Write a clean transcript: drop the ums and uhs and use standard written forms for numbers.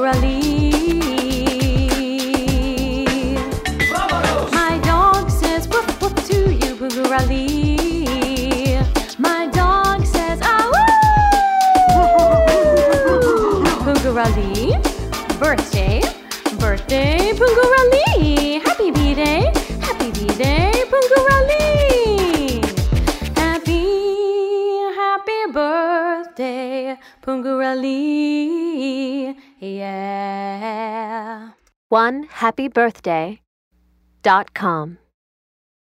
Pungurali. My dog says woof woof to you, Pungurali. My dog says ah woo. Pungurali. Birthday, birthday, Pungurali. Happy B-Day, Pungurali. Happy birthday, Pungurali. Yeah. OneHappyBirthday.com